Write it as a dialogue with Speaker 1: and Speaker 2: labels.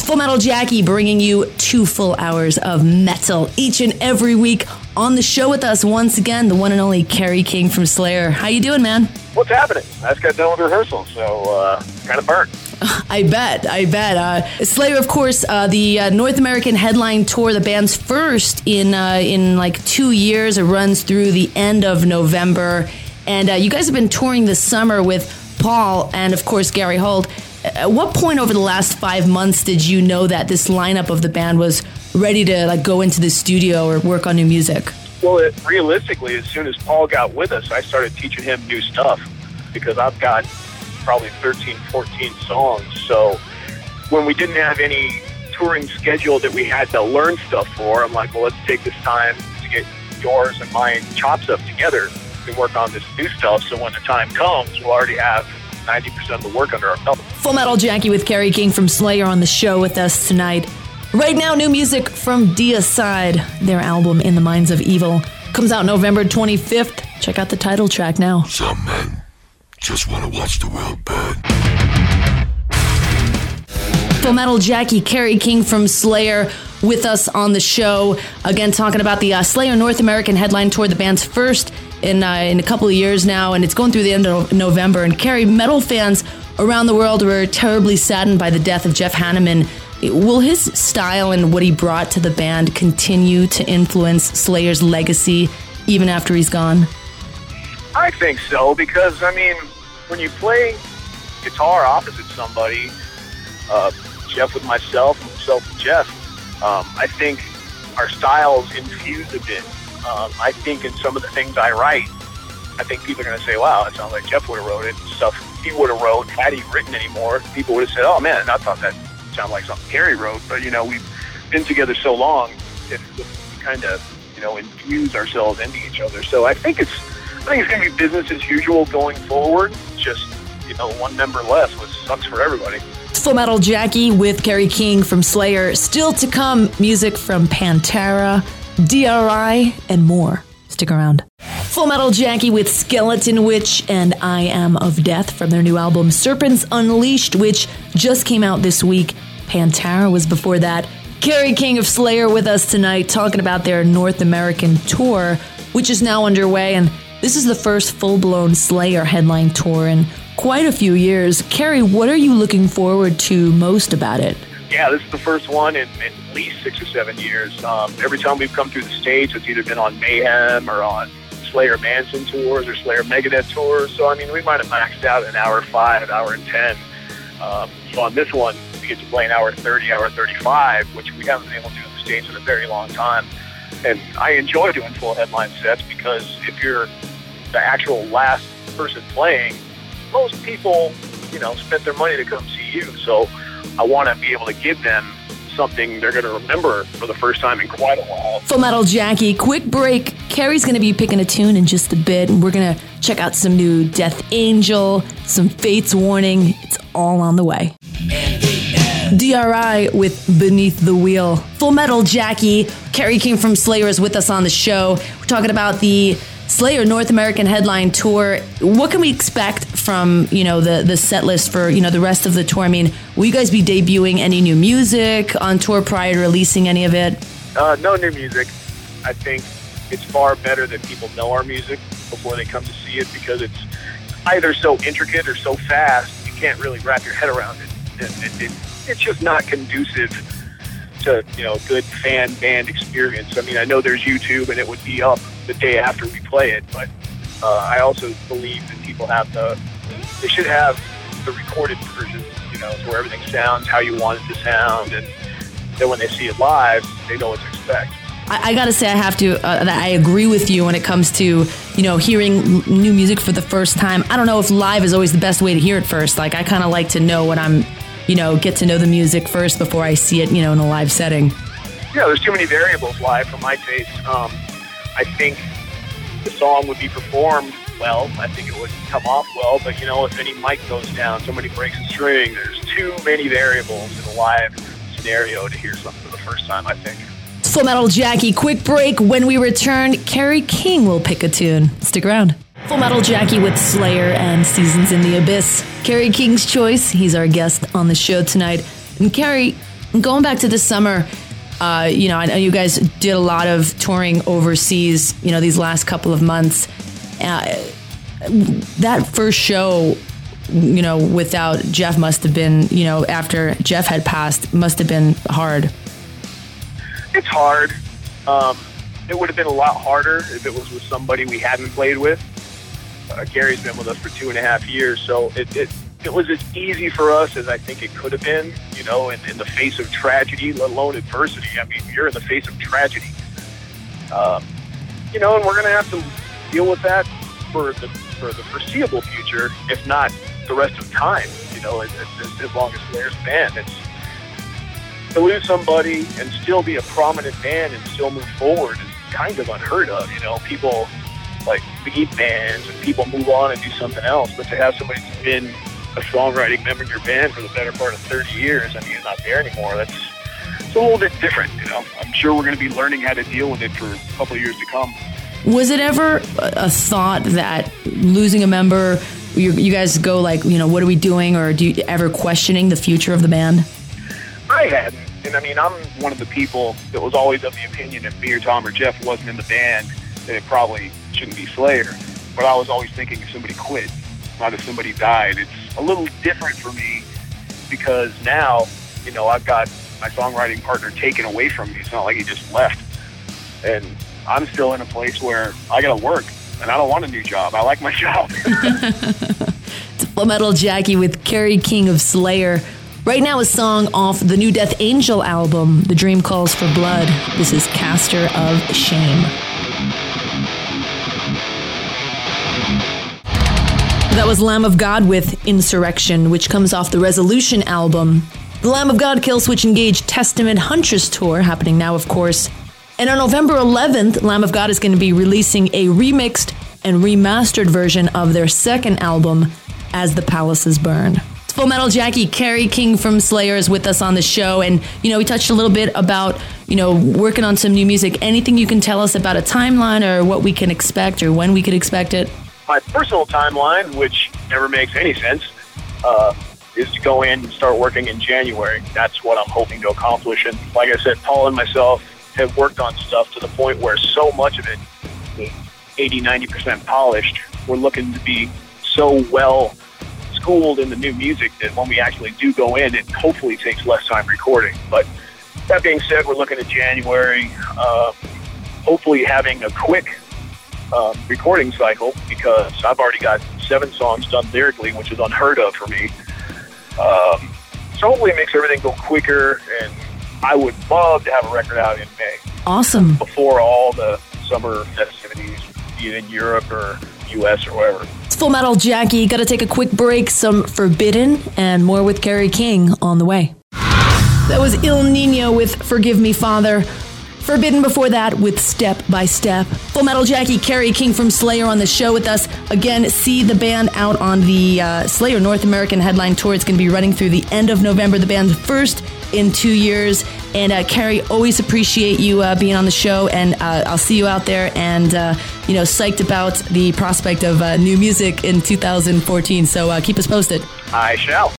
Speaker 1: Full Metal Jackie bringing you 2 full hours of metal each and every week. On the show with us once again, the one and only Kerry King from Slayer. How you doing, man?
Speaker 2: What's happening? I just got done with rehearsal, so kind of burnt.
Speaker 1: I bet. Slayer, of course, the North American headline tour, the band's first in like 2 years. It runs through the end of November. And you guys have been touring this summer with Paul and, of course, Gary Holt. At what point over the last 5 months did you know that this lineup of the band was ready to like go into the studio or work on new music?
Speaker 2: Well, realistically, as soon as Paul got with us, I started teaching him new stuff because I've got probably 13, 14 songs. So when we didn't have any touring schedule that we had to learn stuff for, I'm like, well, let's take this time to get yours and my chops up together and work on this new stuff. So when the time comes, we'll already have 90% of the work under our belt.
Speaker 1: Full Metal Jackie with Kerry King from Slayer on the show with us tonight. Right now, new music from Deicide. Their album, In the Minds of Evil, comes out November 25th. Check out the title track now.
Speaker 3: Some men just want to watch the world burn.
Speaker 1: Full Metal Jackie, Kerry King from Slayer with us on the show. Again, talking about the Slayer North American headline tour, the band's first in a couple of years now, and it's going through the end of November. And Kerry, metal fans around the world were terribly saddened by the death of Jeff Hanneman. Will his style and what he brought to the band continue to influence Slayer's legacy even after he's gone?
Speaker 2: I think so, because, I mean, when you play guitar opposite somebody, Jeff with myself with Jeff, I think our styles infuse a bit. I think in some of the things I write, I think people are going to say, wow, it sounds like Jeff would have wrote it. Stuff he would have wrote, had he written anymore, people would have said, oh, man, I thought that sounded like something Kerry wrote. But, you know, we've been together so long, it kind of, you know, infuse ourselves into each other. So I think it's going to be business as usual going forward. Just, you know, one member less, which sucks for everybody.
Speaker 1: Full Metal Jackie with Kerry King from Slayer. Still to come, music from Pantera, DRI, and more. Stick around. Full Metal Jackie with Skeleton Witch and I Am of Death from their new album Serpents Unleashed, which just came out this week. Pantera was before that. Kerry King of Slayer with us tonight, talking about their North American tour, which is now underway. And this is the first full-blown Slayer headline tour in quite a few years. Kerry, what are you looking forward to most about it?
Speaker 2: Yeah, this is the first one in at least 6 or 7 years. Every time we've come through the States, it's either been on Mayhem or on Slayer Manson tours or Slayer Megadeth tours. So, I mean, we might have maxed out an hour 5, an hour and 10. So on this one, we get to play an hour 30, hour 35, which we haven't been able to do in the States in a very long time. And I enjoy doing full headline sets because if you're the actual last person playing, most people, you know, spent their money to come see you. So I want to be able to give them something they're going to remember for the first time in quite a while.
Speaker 1: Full Metal Jackie, quick break. Kerry's going to be picking a tune in just a bit, and we're going to check out some new Death Angel, some Fates Warning. It's all on the way. DRI with Beneath the Wheel. Full Metal Jackie, Kerry King from Slayer is with us on the show. We're talking about the Slayer North American headline tour. What can we expect from, you know, the set list for, you know, the rest of the tour? I mean, will you guys be debuting any new music on tour prior to releasing any of it?
Speaker 2: No new music. I think it's far better that people know our music before they come to see it because it's either so intricate or so fast you can't really wrap your head around it. It's just not conducive to, you know, good fan band experience. I mean, I know there's YouTube and it would be up the day after we play it, but I also believe that people they should have the recorded version, you know, where everything sounds how you want it to sound, and then when they see it live, they know what to expect.
Speaker 1: I gotta say, I have to, that I agree with you when it comes to, you know, hearing new music for the first time. I don't know if live is always the best way to hear it first. Like, I kind of like to know what I'm, you know, get to know the music first before I see it, you know, in a live setting.
Speaker 2: Yeah, there's too many variables live for my taste. I think the song would be performed well. I think it would come off well, but, you know, if any mic goes down, somebody breaks a string, there's too many variables in a live scenario to hear something for the first time, I think.
Speaker 1: Full Metal Jackie, quick break. When we return, Kerry King will pick a tune. Stick around. Full Metal Jackie with Slayer and Seasons in the Abyss. Kerry King's choice. He's our guest on the show tonight. And Kerry, Going back to this summer, I know you guys did a lot of touring overseas, these last couple of months. That first show, without Jeff must have been, after Jeff had passed, must have been hard.
Speaker 2: It's hard. It would have been a lot harder if it was with somebody we hadn't played with. Gary's been with us for 2.5 years, so it was as easy for us as I think it could have been, in the face of tragedy, let alone adversity. I mean, you're in the face of tragedy. And we're going to have to deal with that for the foreseeable future, if not the rest of time, as long as Slayer's a band. It's to lose somebody and still be a prominent band and still move forward is kind of unheard of. People like leave bands and people move on and do something else, but to have somebody who's been a songwriting member in your band for the better part of 30 years, I mean, he's not there anymore. It's a little bit different, I'm sure we're going to be learning how to deal with it for a couple of years to come.
Speaker 1: Was it ever a thought that losing a member, you guys go like, what are we doing? Or do you ever questioning the future of the band?
Speaker 2: I hadn't. And I mean, I'm one of the people that was always of the opinion if me or Tom or Jeff wasn't in the band, that it probably shouldn't be Slayer. But I was always thinking if somebody quit, not if somebody died. It's a little different for me because now, I've got my songwriting partner taken away from me. It's not like he just left. And I'm still in a place where I got to work, and I don't want a new job. I like my job.
Speaker 1: It's Full Metal Jackie with Kerry King of Slayer. Right now, a song off the new Death Angel album, The Dream Calls for Blood. This is Caster of Shame. That was Lamb of God with Insurrection, which comes off the Resolution album. The Lamb of God Killswitch Engage Testament Huntress Tour, happening now, of course. And on November 11th, Lamb of God is going to be releasing a remixed and remastered version of their second album, As the Palaces Burn. It's Full Metal Jackie. Kerry King from Slayer is with us on the show. And, we touched a little bit about, working on some new music. Anything you can tell us about a timeline or what we can expect or when we could expect it?
Speaker 2: My personal timeline, which never makes any sense, is to go in and start working in January. That's what I'm hoping to accomplish. And like I said, Paul and myself have worked on stuff to the point where so much of it is 80-90% polished. We're looking to be so well schooled in the new music that when we actually do go in, it hopefully takes less time recording. But that being said, we're looking at January, hopefully having a quick recording cycle, because I've already got 7 songs done lyrically, which is unheard of for me. So hopefully it makes everything go quicker, and I would love to have a record out in May.
Speaker 1: Awesome.
Speaker 2: Before all the summer festivities, be it in Europe or US or wherever.
Speaker 1: It's Full Metal Jackie. Got to take a quick break. Some Forbidden and more with Kerry King on the way. That was Il Nino with Forgive Me, Father. Forbidden before that with Step by Step. Full Metal Jackie, Kerry King from Slayer on the show with us. Again, see the band out on the Slayer North American headline tour. It's going to be running through the end of November. The band's first in 2 years. And Kerry, always appreciate you being on the show. And I'll see you out there and, psyched about the prospect of new music in 2014. So keep us posted.
Speaker 2: I shall.